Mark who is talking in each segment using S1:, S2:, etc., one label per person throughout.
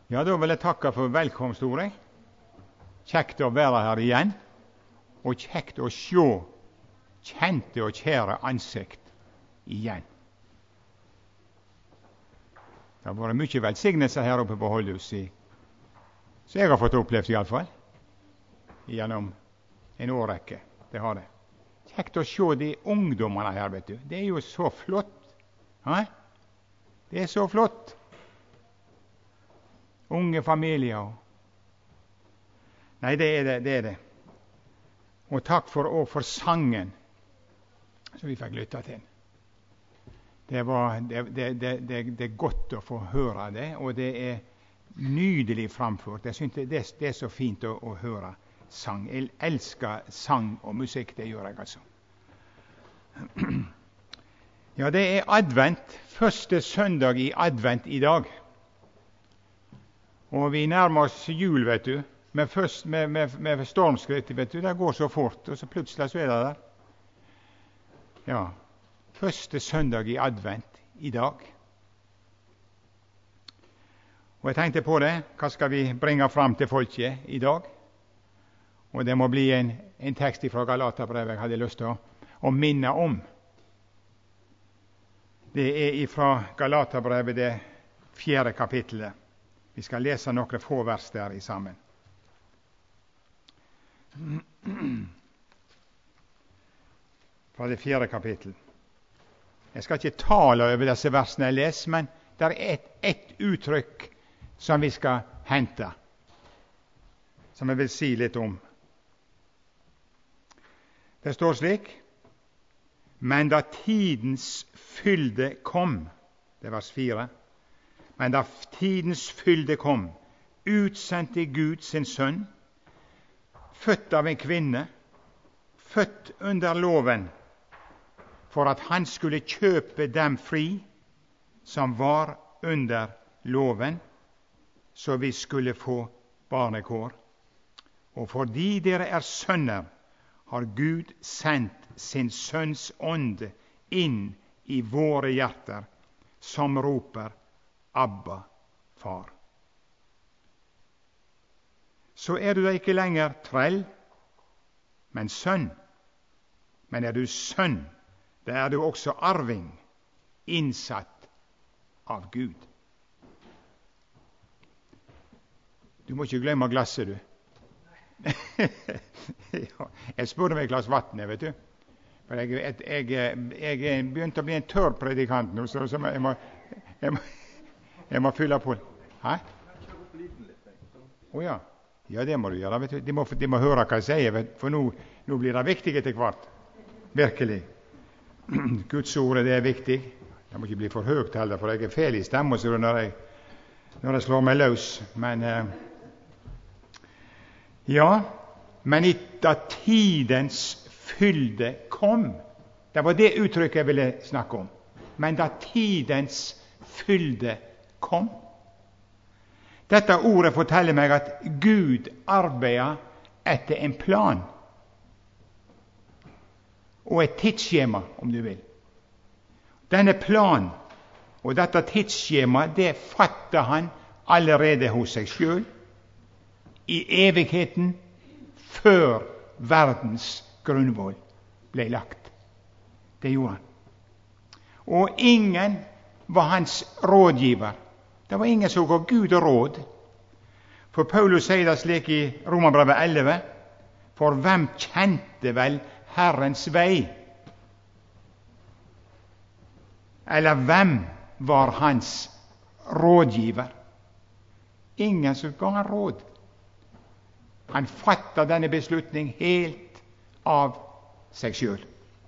S1: Ja, da vil jeg takke for velkomstordet. Kjekt å være her igjen, og kjekt å se kjente og kjære ansikt igjen. Det har vært mye velsignelse her oppe på Holdhuset, så jeg har fått opplevd iallfall, gjennom en årrekke. Det har det. Kjekt å se de ungdommene her, vet du. Det er jo så flott. Hæ? Det er så flott. Unge familier. Nei, det er det. Og takk for sangen som vi fikk lytte til. Det er godt å få høre det, og det er nydelig framført. Jeg synes det er så fint å høre sang. Jeg elsker sang og musikk, det gjør jeg altså. Ja, det er advent, første søndag i advent i dag. Og vi nærmer oss jul, vet du, med stormskritt, vet du. Det går så fort, og så plutselig så er det der. Ja, første søndag i advent i dag. Og jeg tenkte på det, hva skal vi bringe fram til folket i dag? Og det må bli en tekst fra Galaterbrevet jeg hadde lyst til å minne om. Det er fra Galaterbrevet det 4. kapittelet. Vi skal lese noen få vers der i sammen. Fra det 4. kapittel. Jeg skal ikke tale over disse versene jeg leser, men det er ett uttrykk som vi skal hente, som jeg vil si litt om. Det står slik: Men da tidens fylde kom, det er vers 4, men da tidens fylde kom, utsendte Gud sin sønn, født av en kvinne, født under loven, for at han skulle kjøpe dem fri som var under loven, så vi skulle få barnekår. Og fordi dere er sønner, har Gud sendt sin sønns ånde inn i våre hjerter, som roper Abba, far. Så er du da ikke lenger trell, men sønn. Men er du sønn, da er du også arving, innsatt av Gud. Du må ikke glemme glasset, du. Ja, jeg spurte meg et glass vann, vet du. For jeg begynte å bli en tørr predikant nå, så jeg må fylle på. Hæ? Å ja. Ja, det må du gjøre, vet du. De må høre hva jeg sier, for nå blir det viktig etter hvert. Virkelig. Guds ord, det er viktig. Det må ikke bli for høyt heller, for jeg er feil i stemmen når jeg slår meg løs. Men ja, men da tidens fylde kom, det var det uttrykket jeg ville snakke om. Men da tidens fylde kom. Dette ordet forteller meg at Gud arbeider etter en plan og et tidsskjema, om du vil. Denne plan og dette tidsskjema, det fatter han allerede hos seg selv, i evigheten, før verdens grunnvoll ble lagt. Det gjorde han. Og ingen var hans rådgiver. Det var ingen som ga Gud råd. For Paulus sier det slik i Romerbrevet 11, for hvem kjente vel Herrens vei? Eller hvem var hans rådgiver? Ingen som ga han råd. Han fatta denne beslutning helt av seg sjøl.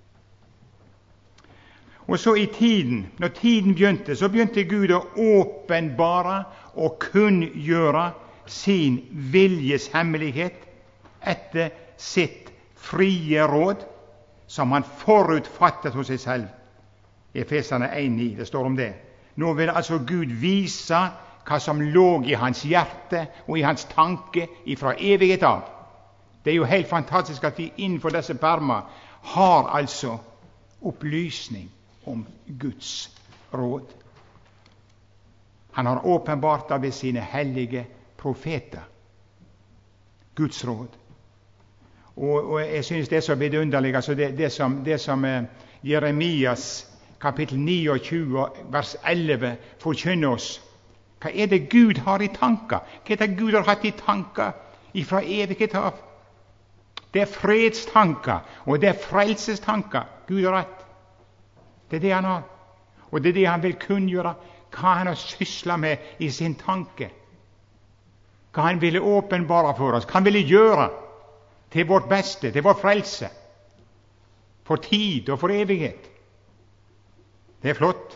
S1: Og så når tiden begynte, så begynte Gud å åpenbare og kunngjøre sin viljes hemmelighet etter sitt frie råd, som han forutfattet hos seg selv. Efeserne 1,9, det står om det. Nå vil altså Gud vise hva som lå i hans hjerte og i hans tanke ifra evighet av. Det er jo helt fantastisk at vi innenfor disse permer har altså opplysning om Guds råd. Han har åpenbart det ved sine hellige profeter. Guds råd. Og jeg synes det er så vidunderlig, altså det som Jeremias kapittel 29 vers 11 forkynner oss. Hva er det Gud har i tanker? Hva er det Gud har hatt i tanker ifra evighet av? Det er fredstanker, og det er frelsestanker Gud har hatt. Det er det han har. Og det er det han vil kunngjøre, hva han har syslet med i sin tanke. Hva han ville åpenbare for oss, hva han ville gjøre til vårt beste, til vår frelse. For tid og for evighet. Det er flott.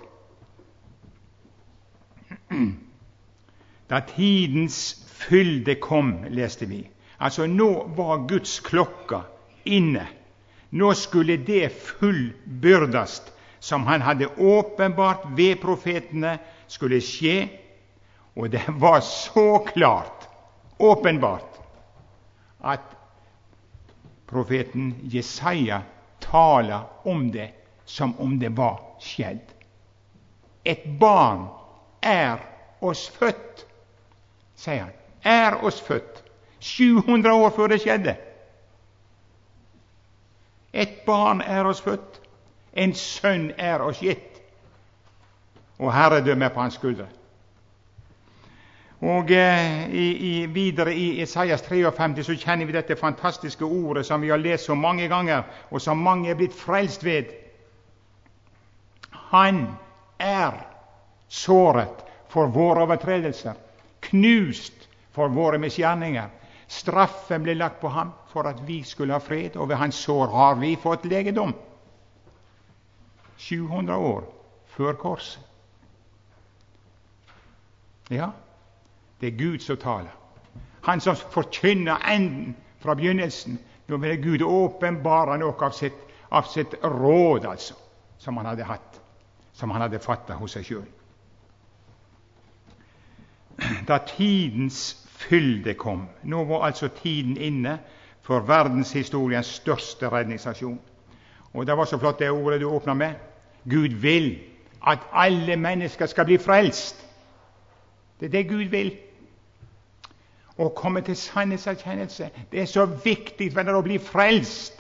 S1: Da tidens fylde kom, leste vi. Altså nå var Guds klokka inne. Nå skulle det fullbyrdast som han hadde åpenbart ved profetene skulle skje, og det var så klart, åpenbart, at profeten Jesaja taler om det som om det var skjedd. Et barn er oss født, sier han. Er oss født. 700 år før det skjedde. Et barn er oss født. En sønn er oss gitt. Og herredømme på hans skuldre. Og videre i Isaias 53 så kjenner vi dette fantastiske ordet som vi har lest så mange ganger, og som mange er blitt frelst ved. Han er såret for våre overtredelser, knust for våre misgjerninger. Straffen ble lagt på ham for at vi skulle ha fred, og ved hans sår har vi fått legedom. 700 år før korset. Ja, det er Gud som taler. Han som forkynner enden fra begynnelsen. Nå vil Gud åpenbare noe av sitt råd, altså, som han hadde hatt, som han hadde fattet hos seg selv. Da tidens fylde kom, nå var altså tiden inne for verdenshistoriens største redningsaksjon. Og det var så flott det ordet du åpner med. Gud vil at alle mennesker skal bli frelst. Det er det Gud vil. Å komme til sannhetserkjennelse, det er så viktig for deg å bli frelst.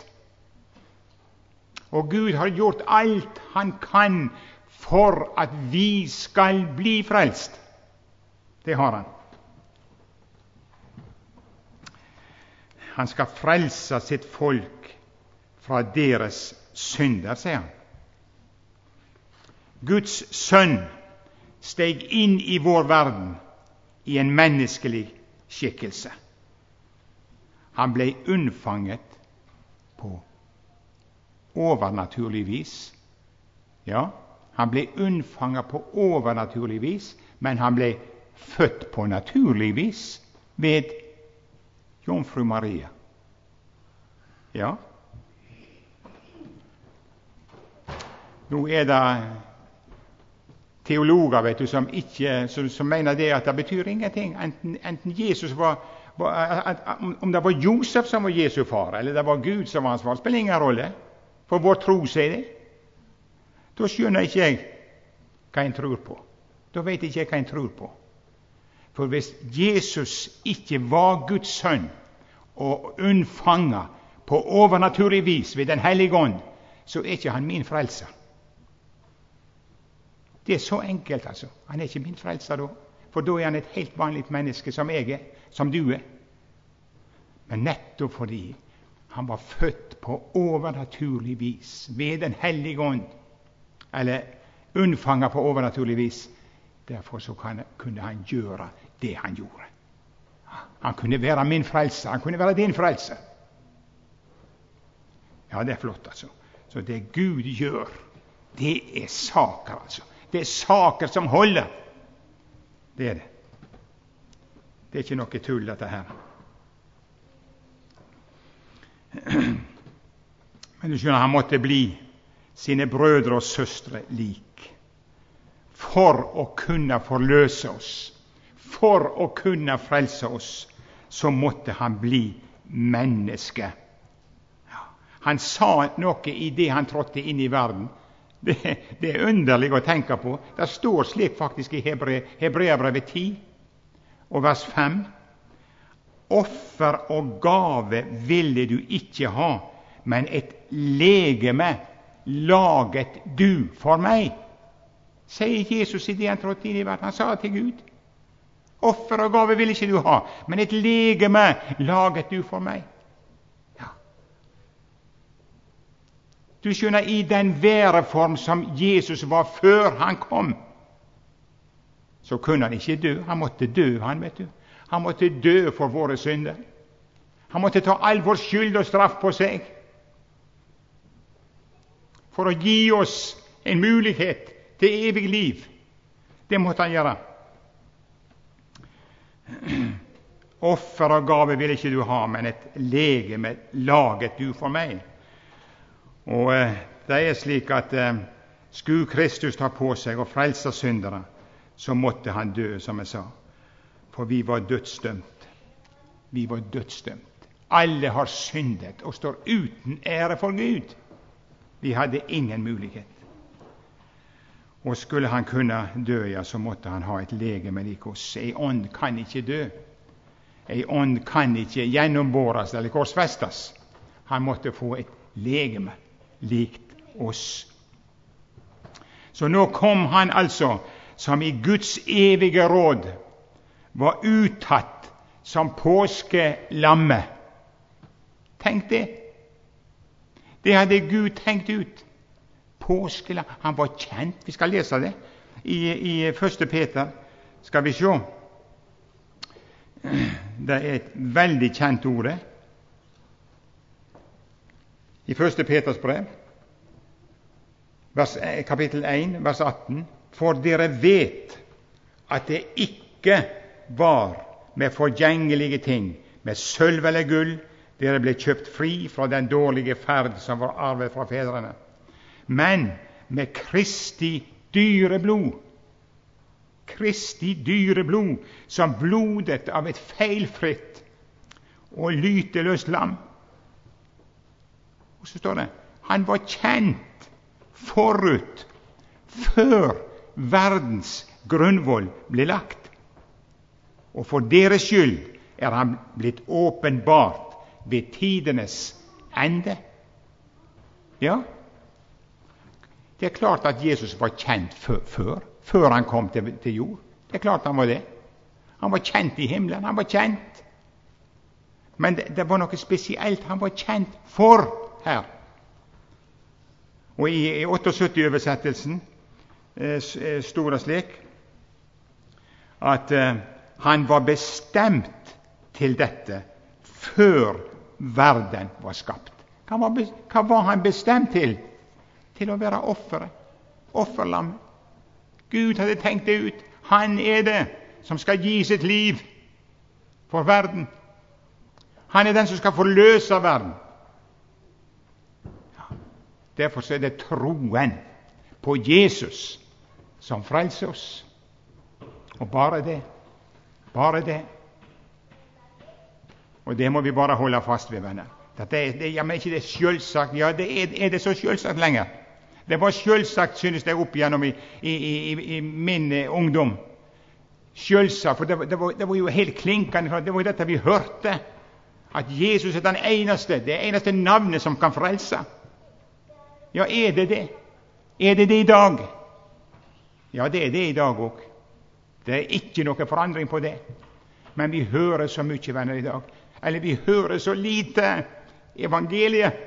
S1: Og Gud har gjort alt han kan for at vi skal bli frelst. Det har han. Han skal frelse sitt folk fra deres synder, sier han. Guds sønn steg inn i vår verden i en menneskelig skikkelse. Han ble unnfanget på overnaturlig vis. Ja, han ble unnfanget på overnaturlig vis, men han ble født på naturlig vis ved Jomfru Maria. Ja. Nå er det teologer, vet du, som mener det at det betyr ingenting. Enten Jesus om det var Josef som var Jesu far, eller det var Gud som var hans far, spiller ingen rolle. For vår tro sier det. Da skjønner ikke jeg hva en tror på. Da vet ikke jeg hva en tror på. For hvis Jesus ikke var Guds sønn og unnfanget på overnaturlig vis ved Den hellige ånd, så er ikke han min frelser. Det er så enkelt, altså. Han er ikke min frelser da. For da er han et helt vanlig menneske som jeg er, som du er. Men nettopp fordi han var født på overnaturlig vis ved Den hellige ånd, eller unnfanget på overnaturlig vis, derfor så kunne han gjøre det han gjorde. Han kunne være min frelser, han kunne være din frelser. Ja, det er flott, altså. Så det Gud gjør, det er saker, altså. Det er saker som holder. Det er det. Det er ikke noe tull, dette her. Men du skjønner, han måtte bli sine brødre og søstre lik for å kunne forløse oss, for å kunne frelse oss. Så måtte han bli menneske. Ja. Han sa noe i det han trådte inn i verden. Det er underlig å tenke på. Det står slik faktisk i Hebreabrevet 10 og vers 5. Offer og gave ville du ikke ha, men et legeme laget du for meg. Sier Jesus i det han trådte inn i verden. Han sa til Gud: offer og gave ville ikke du ha, men et legeme laget du for meg. Du skjønner, i den væreform som Jesus var før han kom, så kunne han ikke dø. Han måtte dø, han, vet du. Han måtte dø for våre synder. Han måtte ta all vår skyld og straff på seg for å gi oss en mulighet til evig liv. Det måtte han gjøre. Offer og gave vil ikke du ha, men et legeme laget du for meg. Og det er slik at skulle Kristus ta på seg og frelse syndere, så måtte han dø, som jeg sa. For vi var dødsdømt. Vi var dødsdømt. Alle har syndet og står uten ære for Gud. Vi hadde ingen mulighet. Og skulle han kunne dø, ja, så måtte han ha et legeme lik oss. Ei ånd kan ikke dø. Ei ånd kan ikke gjennombåres eller korsfestes. Han måtte få et legeme likt oss. Så nå kom han altså, som i Guds evige råd var uttatt som påskelammet. Tenk det. Det hadde Gud tenkt ut. Påskelam. Han var kjent. Vi skal lese det i 1. Peter. Skal vi se. Det er et veldig kjent ord. I 1. Peters brev, kapittel 1, vers 18. For dere vet at det ikke var med forgjengelige ting, med sølv eller gull, dere ble kjøpt fri fra den dårlige ferd som var arvet fra fedrene, men med Kristi dyre blod. Kristi dyre blod, som blodet av et feilfritt og lyteløst lam. Og så står det, han var kjent forut, før verdens grunnvoll ble lagt. Og for deres skyld er han blitt åpenbart ved tidenes ende. Ja, det er klart at Jesus var kjent før han kom til jord. Det er klart han var det. Han var kjent i himmelen, han var kjent. Men det var noe spesielt han var kjent for her. Og i 78-oversettelsen stod det slik at han var bestemt til dette før verden var skapt. Hva var han bestemt til? Til å være offeret, offerlam. Gud hadde tenkt det ut. Han er det som skal gi sitt liv for verden. Han er den som skal forløse verden. Derfor er det troen på Jesus som frelser oss. Og bare det. Bare det. Og det må vi bare holde fast ved, venner. Ja, men ikke det er selvsagt. Ja, er det så selvsagt lenger? Det var selvsagt, synes jeg, opp igjennom i min ungdom. Selvsagt, for det var jo helt klinkende. Det var jo dette vi hørte. At Jesus er den eneste, det eneste navnet som kan frelse. Ja, er det det? Er det det i dag? Ja, det er det i dag òg. Det er ikke noe forandring på det. Men vi hører så mye, venner, i dag. Eller vi hører så lite evangeliet.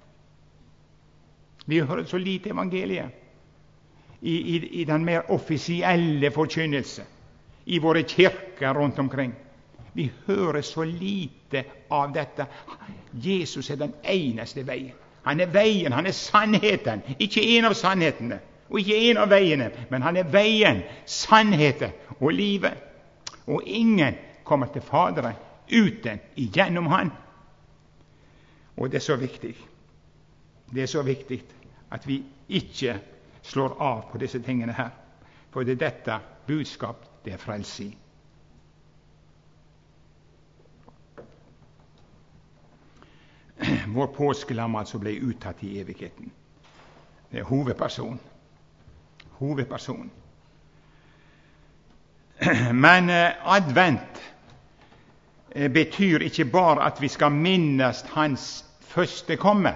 S1: Vi hører så lite evangeliet i den mer offisielle forkynnelse i våre kirker rundt omkring. Vi hører så lite av dette. Jesus er den eneste veien. Han er veien, han er sannheten. Ikke en av sannhetene, og ikke en av veiene, men han er veien, sannheten og livet. Og ingen kommer til Faderen uten igjennom han. Og det er så viktig. Det er så viktig at vi ikke slår av på disse tingene her. For det er dette budskap det er frelse i. Vår påskelam altså ble uttatt i evigheten. Det er hovedperson. Hovedperson. Men advent betyr ikke bare at vi skal minnes hans første komme.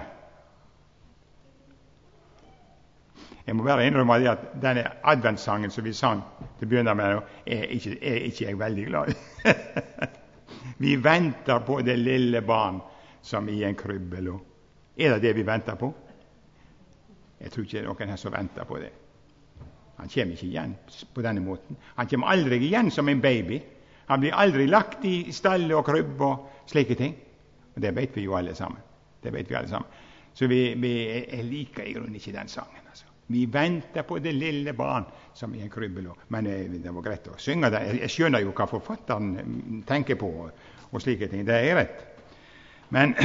S1: Jeg må bare innrømme at denne adventssangen som vi sang til å begynne med, er ikke jeg veldig glad i. Vi venter på det lille barn som i en krybbe lå. Er det det vi venter på? Jeg tror ikke det er noen her som venter på det. Han kommer ikke igjen på denne måten. Han kommer aldri igjen som en baby. Han blir aldri lagt i stall og krybb og slike ting. Og det vet vi jo alle sammen. Det vet vi alle sammen. Så jeg liker i grunnen ikke den sangen. Altså. Vi venter på det lille barn som i en krybbe lå. Men det var greit å synge det. Jeg skjønner jo hva forfatteren tenker på og slike ting. Det er rett. Men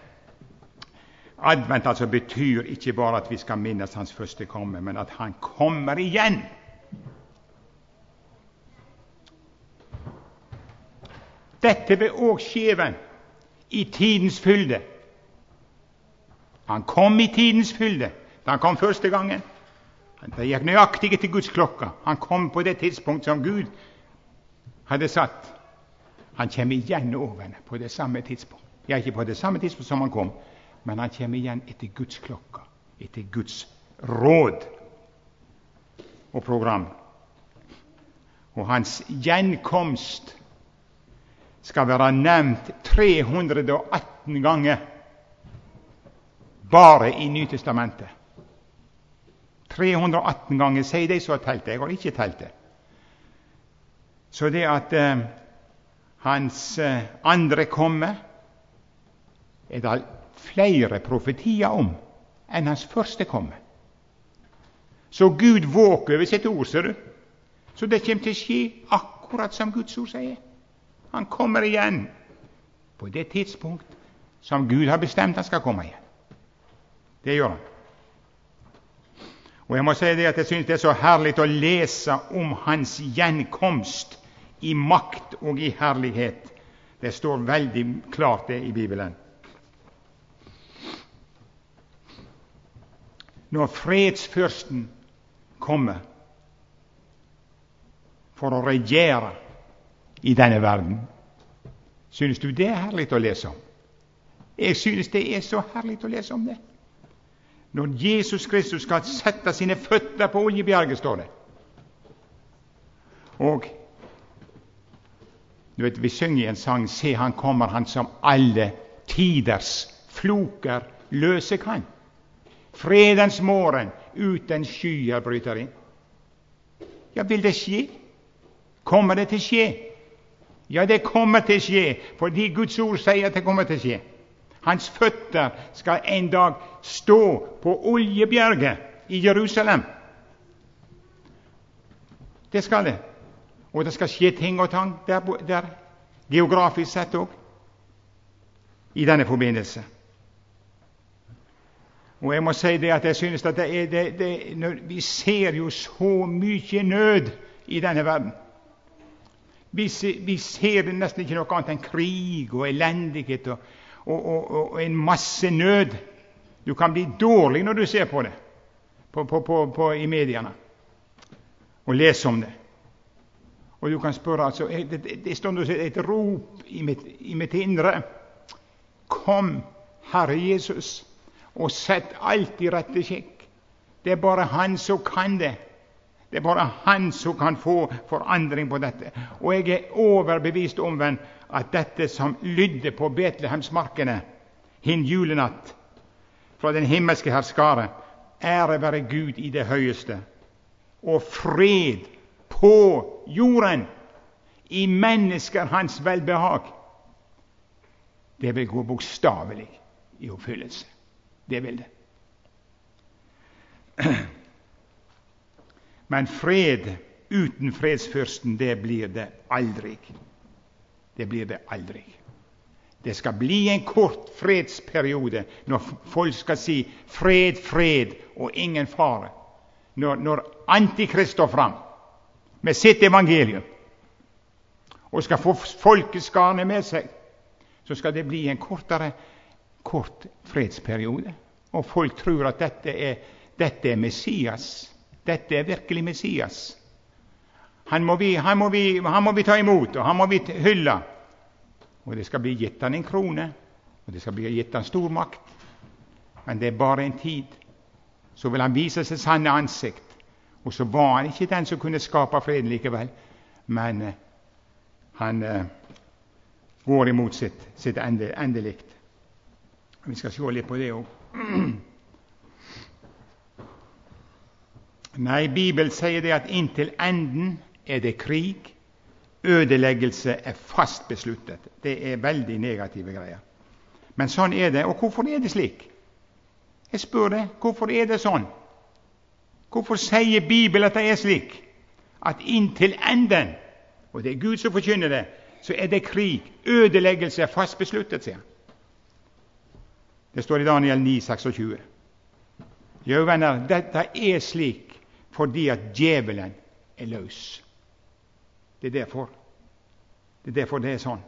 S1: advent altså betyr ikke bare at vi skal minnes hans første komme, men at han kommer igjen. Dette vil òg skje i tidens fylde. Han kom i tidens fylde da han kom første gangen. Det gikk nøyaktig etter Guds klokka. Han kom på det tidspunkt som Gud hadde satt. Han kommer igjen over på det samme tidspunkt. Ja, ikke på det samme tidspunkt som han kom, men han kommer igjen etter Guds klokka, etter Guds råd og program. Og hans gjenkomst skal være nevnt 318 ganger bare i Nytestamentet. 318 ganger, sier de som har telt det. Jeg har ikke telt det. Så det at hans andre komme er det flere profetier om enn hans første komme. Så Gud våker over sitt ord, ser du. Så det kommer til å skje akkurat som Guds ord sier. Han kommer igjen på det tidspunkt som Gud har bestemt han skal komme igjen. Det gjør han. Og jeg må si det at jeg synes det er så herlig å lese om hans gjenkomst i makt og i herlighet. Det står veldig klart det i Bibelen. Når fredsfyrsten kommer for å regjere i denne verden, synes du det er herlig å lese om? Jeg synes det er så herlig å lese om det. Når Jesus Kristus skal sette sine føtter på Oljebjerget, står det. Og du vet, vi synger i en sang, se han kommer, han som alle tiders floker løse kan. Fredens morgen uten skyer bryter inn. Ja, vil det skje? Kommer det til å skje? Ja, det kommer til å skje, fordi Guds ord sier at det kommer til å skje. Hans føtter skal en dag stå på Oljebjerget i Jerusalem. Det skal det. Og det skal skje ting og tang der geografisk sett òg, i denne forbindelse. Og jeg må si det at jeg synes at vi ser jo så mye nød i denne verden. Vi ser nesten ikke noe annet enn krig og elendighet og en masse nød. Du kan bli dårlig når du ser på det i mediene og leser om det. Og du kan spørre, altså, det står et rop i mitt indre. Kom, Herre Jesus, og sett alt i rette skikk. Det er bare han som kan det. Det er bare han som kan få forandring på dette. Og jeg er overbevist om at dette som lydde på Betlehemsmarkene hin julenatt fra den himmelske herskare, ære være Gud i det høyeste, og fred på jorden, i mennesker hans velbehag. Det vil gå bokstavelig i oppfyllelse. Det vil det. Men fred uten fredsfyrsten, det blir det aldri. Det blir det aldri. Det skal bli en kort fredsperiode når folk skal si fred, fred og ingen fare. Når Antikrist står fram med sitt evangelium og skal få folkeskarne med seg, så skal det bli en kort fredsperiode. Og folk tror at dette er dette er Messias. Dette er virkelig Messias. Han må vi ta imot, og han må vi hylle. Og det skal bli gitt han en krone, og det skal bli gitt han stor makt. Men det er bare en tid. Så vil han vise seg sanne ansikt. Og så var han ikke den som kunne skape freden likevel, men han går imot sitt endelikt. Vi skal se litt på det også. Nei, Bibelen sier det at inntil enden er det krig. Ødeleggelse er fast besluttet. Det er veldig negative greier. Men sånn er det. Og hvorfor er det slik? Jeg spør deg, hvorfor er det sånn? Hvorfor sier Bibelen at det er slik? At inntil enden, og det er Gud som forkynner det, så er det krig. Ødeleggelse er fast besluttet, sier han. Det står i Daniel 9,26. Jo, venner, dette er slik fordi at djevelen er løs. Det er derfor. Det er derfor det er sånn.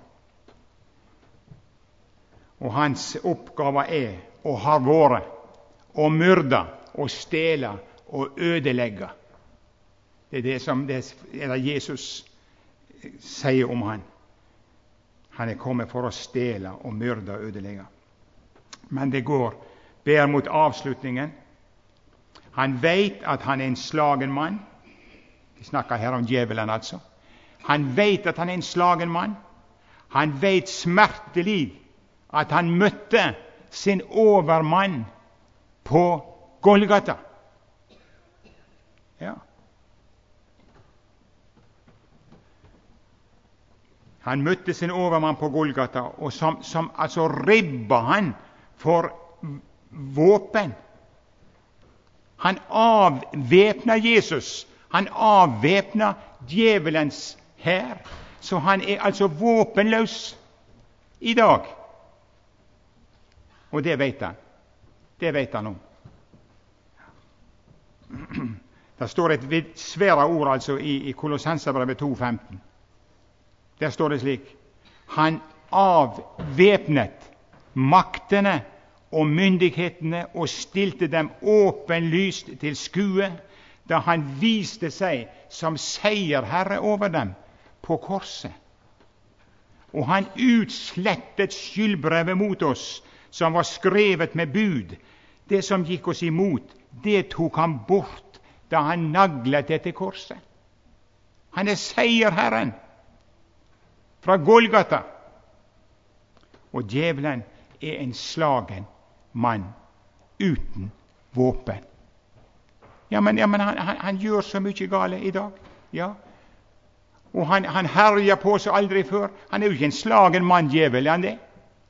S1: Og hans oppgave er, og har vært, å myrde, å stjele og ødelegge. Det er det som Jesus sier om han. Han er kommet for å stjele og myrde og ødelegge. Men det ber mot avslutningen. Han vet at han er en slagen mann. Vi snakker her om djevelen, altså. Han vet at han er en slagen mann. Han vet smertelig at han møtte sin overmann på Golgata. Ja. Han møtte sin overmann på Golgata, og som altså ribba han for våpen. Han avvæpna Jesus. Han avvæpna djevelens hær. Så han er altså våpenløs i dag. Og det vet han. Det vet han om. Det står et svære ord altså i Kolossenserbrevet 2,15. Der står det slik: Han avvæpnet maktene og myndighetene og stilte dem åpenlyst til skue, da han viste seg som seierherre over dem på korset. Og han utslettet skyldbrevet mot oss, som var skrevet med bud. Det som gikk oss imot, det tok han bort da han naglet det til korset. Han er seierherren fra Golgata. Og djevelen er en slagen mann uten våpen. Ja, men han gjør så mye gale i dag. Ja. Og han herjer på seg aldri før. Han er jo ikke en slagen mann, djevel, er han det?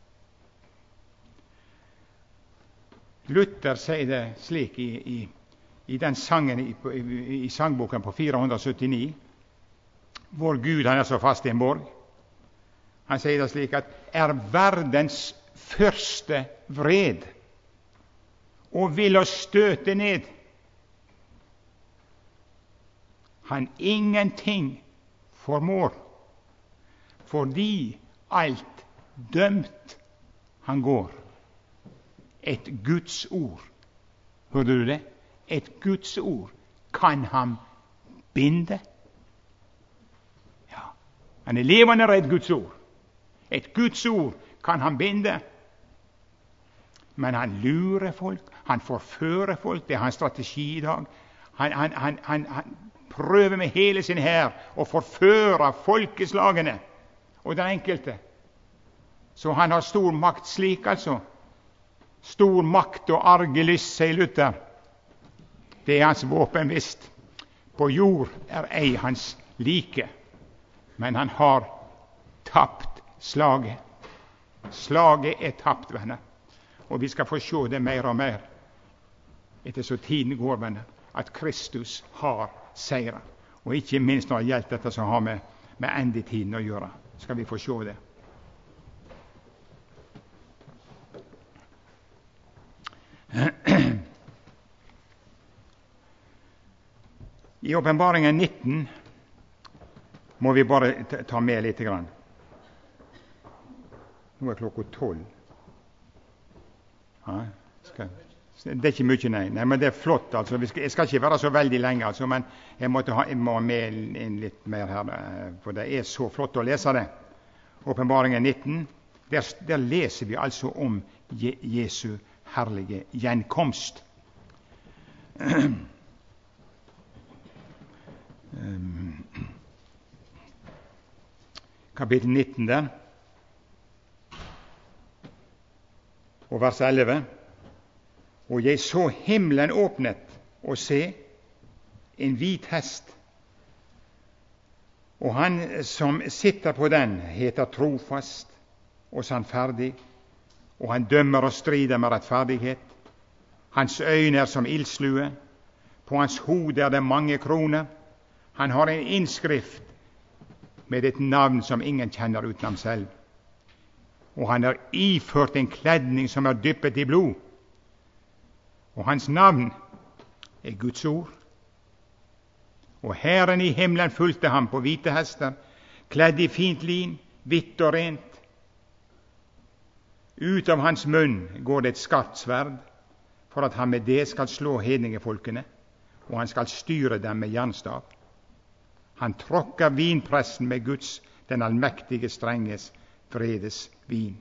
S1: Luther sier det slik i den sangen i sangboken på 479. Vår Gud, han er så fast i en borg. Han sier det slik at verdens første vred og vil oss støte ned. Han ingenting formår, fordi alt dømt han går. Et Guds ord, hørte du det? Et Guds ord kan han binde. Ja, han er levende redd Guds ord. Et Guds ord kan han binde. Men han lurer folk, han forfører folk, det er hans strategi i dag. Han prøver med hele sin hær å forføre folkeslagene og den enkelte. Så han har stor makt slik, altså. Stor makt og argelyst, sier Luther. Det er hans våpen visst. På jord er ei hans like, men han har tapt slaget. Slaget er tapt, venner. Og vi skal få se det mer og mer etter så tiden går, venner, at Kristus har seiret. Og ikke minst når det gjelder dette som har med endetiden å gjøre, skal vi få se det. I Åpenbaringen 19 må vi bare ta med litt grann. Nå er klokka 12. Ja, Det er ikke mye, nei. Nei, men det er flott. Altså. Jeg skal ikke være så veldig lenge, altså, men jeg må med inn litt mer her, for det er så flott å lese det. Åpenbaringen 19, der leser vi altså om Jesu herlige gjenkomst. Kapittel 19 der, og vers 11. Og jeg så himmelen åpnet, og se, en hvit hest. Og han som sitter på den, heter trofast og sannferdig, og han dømmer og strider med rettferdighet. Hans øyne er som ildslue, på hans hode er det mange kroner. Han har en innskrift med et navn som ingen kjenner uten ham selv. Og han har iført en kledning som er dyppet i blod. Og hans navn er Guds ord. Og hæren i himmelen fulgte ham på hvite hester, kledd i fint lin, hvitt og rent. Ut av hans munn går det et skarpt sverd, for at han med det skal slå hedningefolkene, og han skal styre dem med jernstav. Han tråkker vinpressen med Guds, den allmektige strenges, vredes vin.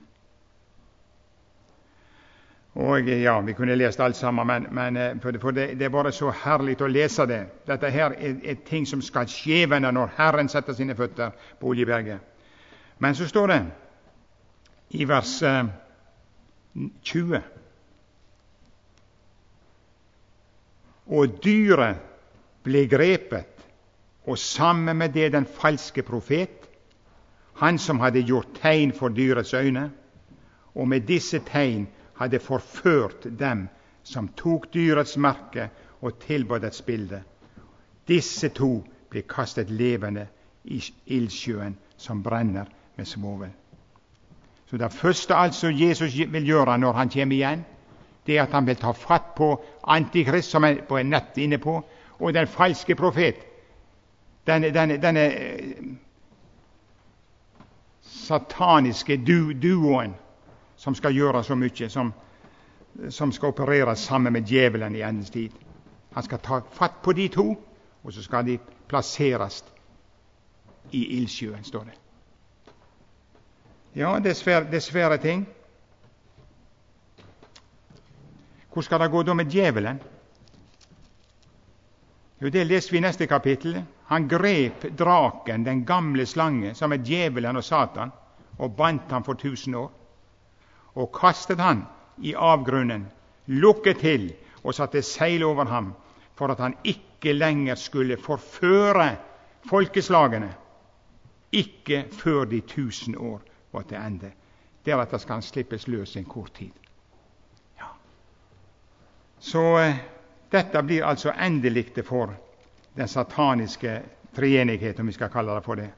S1: Og ja, vi kunne lest alt sammen, men for det er bare så herlig å lese det. Dette her er ting som skal skje når Herren setter sine føtter på Oljeberget. Men så står det i vers 20: Og dyret ble grepet, og sammen med det den falske profet, han som hadde gjort tegn for dyrets øyne, og med disse tegn hadde forført dem som tok dyrets merke og tilbød dets bilde. Disse to ble kastet levende i ildsjøen som brenner med svovel. Så det første altså Jesus vil gjøre når han kommer igjen, det er at han vil ta fatt på Antikrist, som er på en nett inne på, og den falske profet, denne sataniske duoen som skal gjøre så mye, som skal operere sammen med djevelen i endens tid. Han skal ta fatt på de to, og så skal de plasseres i ildsjøen, står det. Ja, det er svære ting. Hvor skal det gå da med djevelen? Jo, det leser vi i neste kapittel. Han grep draken, den gamle slange, som er djevelen og Satan, og bandt ham for 1000 år, og kastet han i avgrunnen, lukket til og satte seil over ham, for at han ikke lenger skulle forføre folkeslagene, ikke før de 1000 år var til ende. Deretter skal han slippes løs en kort tid. Ja. Så dette blir altså endeligte for den sataniske treenighet, om vi skal kalle det for det.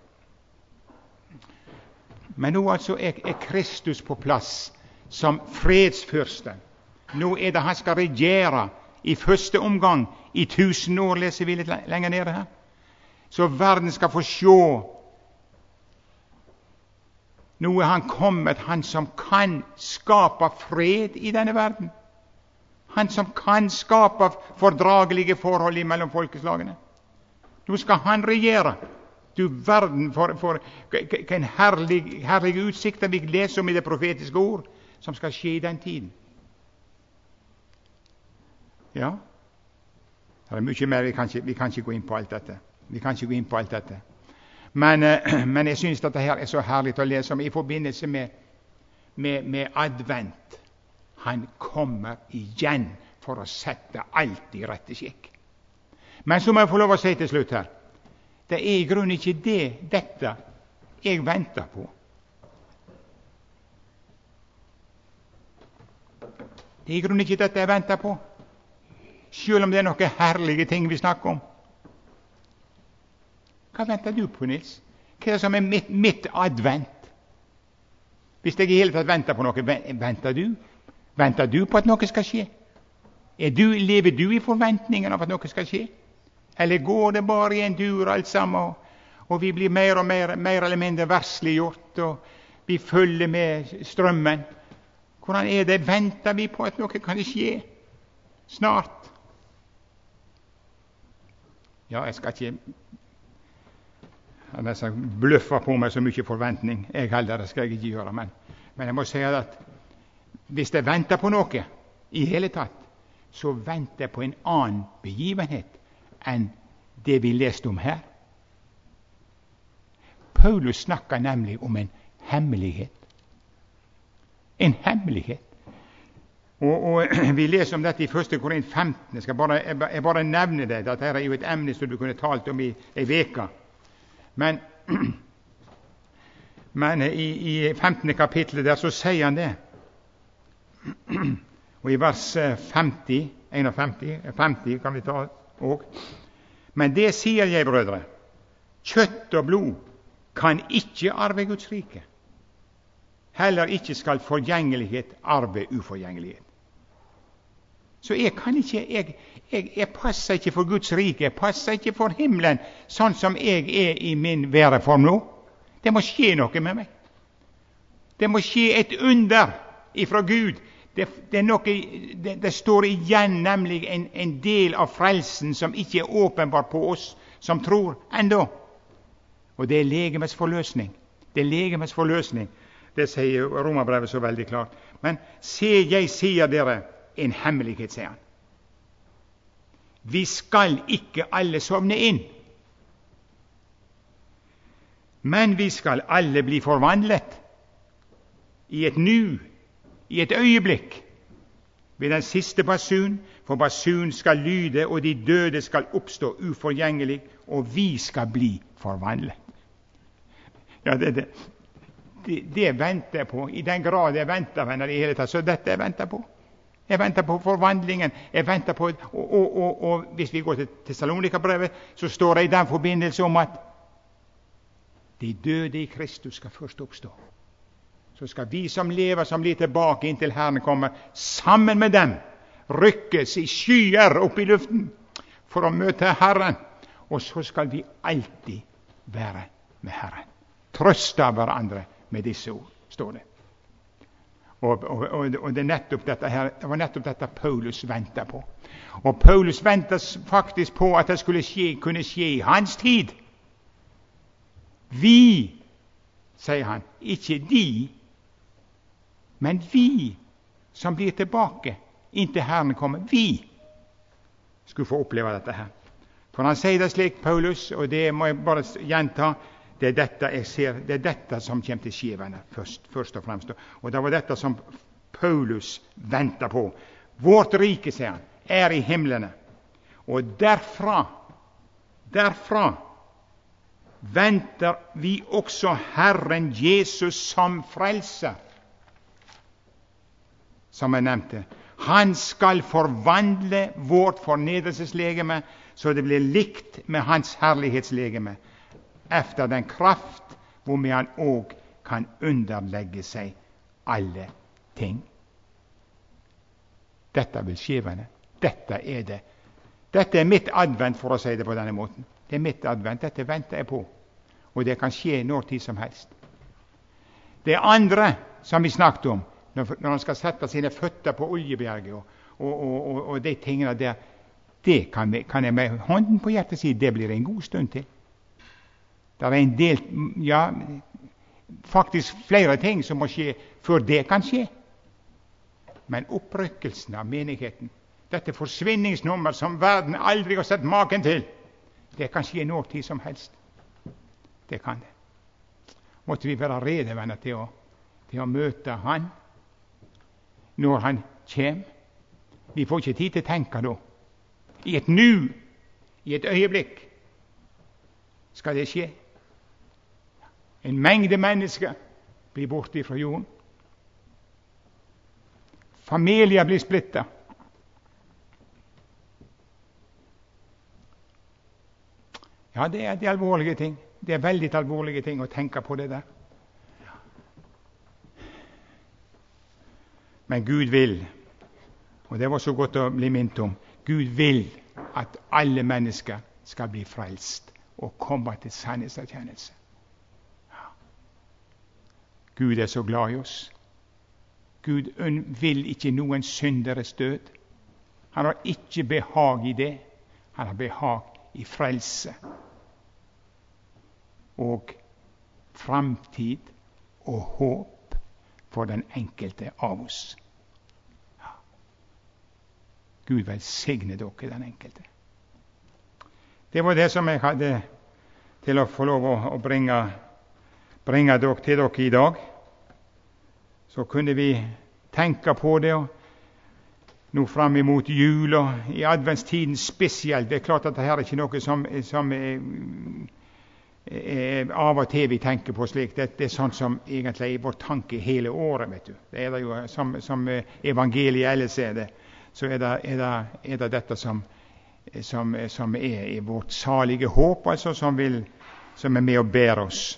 S1: Men nå altså er Kristus på plass som fredsfyrste. Nå er det han skal regjere i første omgang i 1000 år, leser vi litt lenger nede her. Så verden skal få sjå. Nå er han kommet, han som kan skape fred i denne verden. Han som kan skape fordragelige forhold mellom folkeslagene. Nå skal han regjere. Du verden for en herlig utsikter vi leser om i det profetiske ord, som skal skje i den tiden. Ja, det er mye mer, vi kan ikke gå inn på alt dette. Men jeg synes dette her er så herlig å lese om i forbindelse med advent. Han kommer igjen for å sette alt i rette skikk. Men så må jeg få lov å si til slutt her, det er i grunnen ikke dette jeg venter på. Det er i grunnen ikke dette jeg venter på, selv om det er noen herlige ting vi snakker om. Hva venter du på, Nils? Hva er det som er mitt advent? Hvis jeg i hele tatt venter på noe, venter du? Venter du på at noe skal skje? Lever du i forventningen av at noe skal skje? Eller går det bare i en dur alt sammen, og vi blir mer og mer eller mindre versliggjort, og vi følger med strømmen? Hvordan er det? Venter vi på at noe kan skje? Snart. Ja, jeg skal ikke bløffe på meg så mye forventning. Jeg heller, det skal jeg ikke gjøre. Men jeg må si at hvis jeg venter på noe i hele tatt, så venter jeg på en annen begivenhet enn det vi leste om her. Paulus snakker nemlig om en hemmelighet. En hemmelighet. Og vi leser om dette i 1. Korint 15. Jeg bare nevne det. Dette er jo et emne som du kunne talt om i en veke. Men i 15. kapittelet der så sier han det. Og i vers 50 kan vi ta òg. Men det sier jeg, brødre, kjøtt og blod kan ikke arve Guds rike. Heller ikke skal forgjengelighet arve uforgjengelighet. Så jeg passer ikke for Guds rike, jeg passer ikke for himmelen, sånn som jeg er i min væreform nå. Det må skje noe med meg. Det må skje et under ifra Gud. Det står igjen nemlig en del av frelsen som ikke er åpenbar på oss som tror ennå. Og det er legemets forløsning. Det er legemets forløsning. Det sier Romerbrevet så veldig klart. Men se, jeg sier dere en hemmelighet, sier han. Vi skal ikke alle sovne inn, men vi skal alle bli forvandlet i et nu, i et øyeblikk, ved den siste basun, for basun skal lyde, og de døde skal oppstå uforgjengelig, og vi skal bli forvandlet. Ja, det venter jeg på. I den grad jeg venter, venner, i hele tatt, så dette jeg venter på. Jeg venter på forvandlingen. Jeg venter på, og hvis vi går til Tessalonika-brevet, så står det i den forbindelse om at de døde i Kristus skal først oppstå. Så skal vi som lever, som blir tilbake inntil Herren kommer, sammen med dem rykkes i skyer opp i luften for å møte Herren. Og så skal vi alltid være med Herren. Trøste hverandre med disse ord, står det. Og det er nettopp dette her, det var nettopp dette Paulus ventet på. Og Paulus ventet faktisk på at det kunne skje i hans tid. Vi, sier han, ikke de, men vi som blir tilbake inntil Herren kommer, vi skulle få oppleve dette her. For han sier det slik, Paulus, og det må jeg bare gjenta, det er dette jeg ser, det er dette som kommer til skjevene først og fremst. Og det var dette som Paulus ventet på. Vårt rike, sier han, er i himlene. Og derfra venter vi også Herren Jesus som frelser. Som jeg nevnte. Han skal forvandle vårt fornedrelseslegeme, så det blir likt med hans herlighetslegeme, efter den kraft hvormed han òg kan underlegge seg alle ting. Dette vil skje, venner. Dette er det. Dette er mitt advent, for å si det på denne måten. Det er mitt advent. Dette venter jeg på. Og det kan skje når tid som helst. Det andre som vi snakket om, når han skal sette sine føtter på Oljebjerget og de tingene der, det kan jeg med hånden på hjertet si, det blir en god stund til. Det er en del, ja, faktisk flere ting som må skje før det kan skje. Men opprykkelsen av menigheten, dette forsvinningsnummer som verden aldri har sett maken til, det kan skje når tid som helst. Det kan det. Måtte vi være rede, venner, til å møte Han når Han kommer. Vi får ikke tid til å tenke da. I et nu, i et øyeblikk, skal det skje. En mengde mennesker blir borte fra jorden. Familier blir splittet. Ja, det er de alvorlige ting. Det er veldig alvorlige ting å tenke på det der. Men Gud vil, og det var så godt å bli minnet om, Gud vil at alle mennesker skal bli frelst og komme til sannhetserkjennelse. Ja. Gud er så glad i oss. Gud vil ikke noen synderes død. Han har ikke behag i det. Han har behag i frelse og framtid og håp for den enkelte av oss. Ja. Gud velsigne dere, den enkelte. Det var det som jeg hadde til å få lov å bringe dere til dere i dag. Så kunne vi tenke på det, og nå fram imot jul og i adventstiden spesielt. Det er klart at dette er ikke noe som av og til vi tenker på slik. Det er sånt som egentlig er vår tanke hele året, vet du. Det er det jo som evangeliet ellers er det. Så er det dette som er i vårt salige håp, altså som er med å bære oss.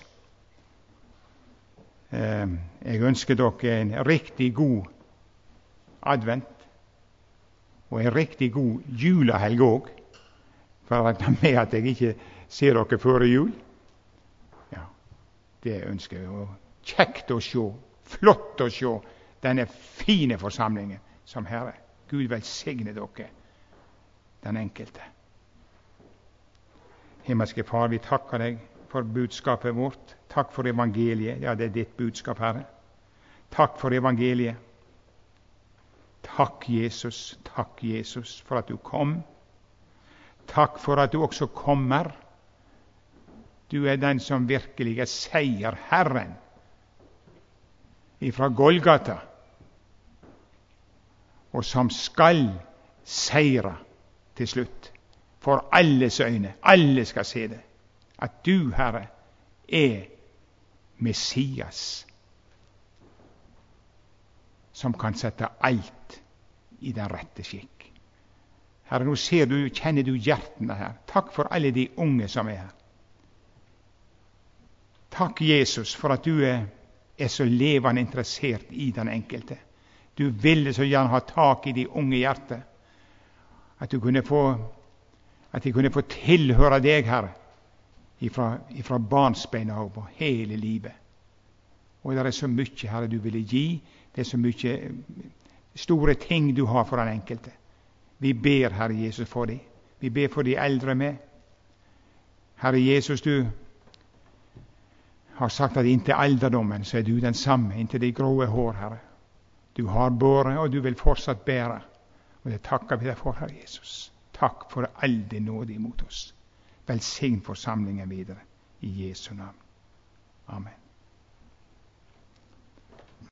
S1: Jeg ønsker dere en riktig god advent og en riktig god julehelg òg, for å regne med at jeg ikke ser dere før jul. Ja, det ønsker jeg. Og kjekt å se, flott å se denne fine forsamlingen som Herre. Gud velsigne dere, den enkelte. Himmelske Far, vi takker deg for budskapet vårt. Takk for evangeliet. Ja, det er ditt budskap, Herre. Takk for evangeliet. Takk, Jesus, for at du kom. Takk for at du også kommer. Du er den som virkelig er seierherren ifra Golgata, og som skal seire til slutt. For alles øyne, alle skal se det, at du, Herre, er Messias, som kan sette alt i den rette skikk. Herre, nå kjenner du hjertene her. Takk for alle de unge som er her. Takk, Jesus, for at du er så levende interessert i den enkelte. Du ville så gjerne ha tak i de unge hjertet, at de kunne få tilhøre deg, Herre, ifra barnsbeina og hele livet. Og det er så mye, Herre, du ville gi. Det er så mye store ting du har for den enkelte. Vi ber, Herre Jesus, for dem. Vi ber for de eldre med. Herre Jesus, du har sagt at inntil alderdommen så er du den samme, inntil de grå hår, Herre. Du har båret, og du vil fortsatt bære. Og det takker vi deg for, Herre Jesus. Takk for all din nåde imot oss. Velsign forsamlingen videre. I Jesu navn. Amen.